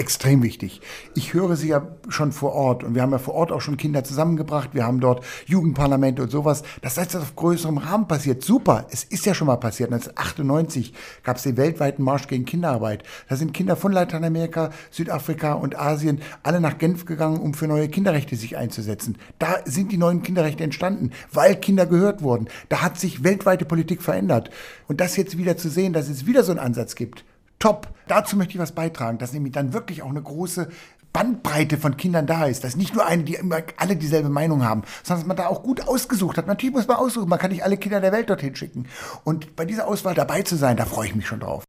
extrem wichtig. Ich höre sie ja schon vor Ort und wir haben ja vor Ort auch schon Kinder zusammengebracht. Wir haben dort Jugendparlamente und sowas. Das ist jetzt auf größerem Rahmen passiert. Super, es ist ja schon mal passiert. 1998 gab es den weltweiten Marsch gegen Kinderarbeit. Da sind Kinder von Lateinamerika, Südafrika und Asien alle nach Genf gegangen, um für neue Kinderrechte sich einzusetzen. Da sind die neuen Kinderrechte entstanden, weil Kinder gehört wurden. Da hat sich weltweite Politik verändert. Und das jetzt wieder zu sehen, dass es wieder so einen Ansatz gibt, top. Dazu möchte ich was beitragen, dass nämlich dann wirklich auch eine große Bandbreite von Kindern da ist. Dass nicht nur eine, die immer alle dieselbe Meinung haben, sondern dass man da auch gut ausgesucht hat. Natürlich muss man aussuchen, man kann nicht alle Kinder der Welt dorthin schicken. Und bei dieser Auswahl dabei zu sein, da freue ich mich schon drauf.